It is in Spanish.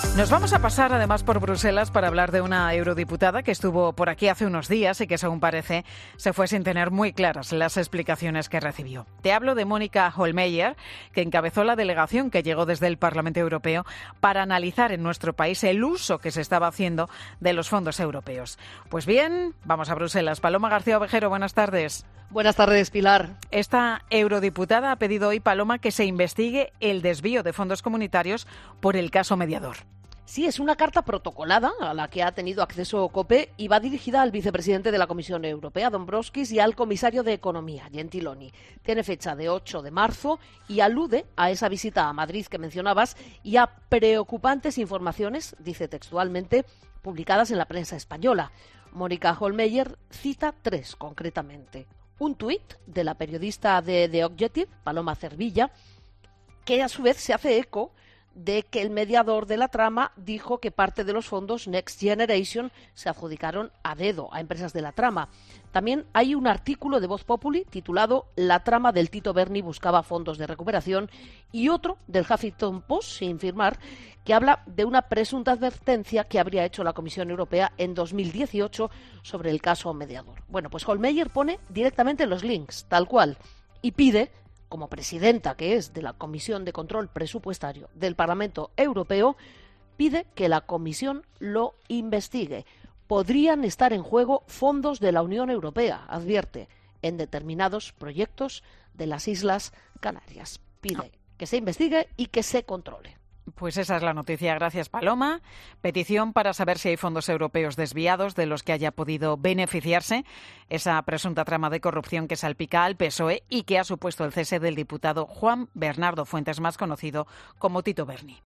Nos vamos a pasar además por Bruselas para hablar de una eurodiputada que estuvo por aquí hace unos días y que, según parece, se fue sin tener muy claras las explicaciones que recibió. Te hablo de Monika Hohlmeier, que encabezó la delegación que llegó desde el Parlamento Europeo para analizar en nuestro país el uso que se estaba haciendo de los fondos europeos. Pues bien, vamos a Bruselas. Paloma García Ovejero, buenas tardes. Buenas tardes, Pilar. Esta eurodiputada ha pedido hoy, Paloma, que se investigue el desvío de fondos comunitarios por el caso Mediador. Sí, es una carta protocolada a la que ha tenido acceso COPE y va dirigida al vicepresidente de la Comisión Europea, Dombrovskis, y al comisario de Economía, Gentiloni. Tiene fecha de 8 de marzo y alude a esa visita a Madrid que mencionabas y a preocupantes informaciones, dice textualmente, publicadas en la prensa española. Monika Hohlmeier cita 3 concretamente. Un tuit de la periodista de The Objective, Paloma Cervilla, que a su vez se hace eco de que el mediador de la trama dijo que parte de los fondos Next Generation se adjudicaron a dedo a empresas de la trama. También hay un artículo de Voz Populi titulado La trama del Tito Berni buscaba fondos de recuperación y otro del Huffington Post, sin firmar, que habla de una presunta advertencia que habría hecho la Comisión Europea en 2018 sobre el caso mediador. Bueno, pues Hohlmeier pone directamente los links, tal cual, y pide, como presidenta que es de la Comisión de Control Presupuestario del Parlamento Europeo, pide que la Comisión lo investigue. Podrían estar en juego fondos de la Unión Europea, advierte, en determinados proyectos de las Islas Canarias. Pide que se investigue y que se controle. Pues esa es la noticia. Gracias, Paloma. Petición para saber si hay fondos europeos desviados de los que haya podido beneficiarse esa presunta trama de corrupción que salpica al PSOE y que ha supuesto el cese del diputado Juan Bernardo Fuentes, más conocido como Tito Berni.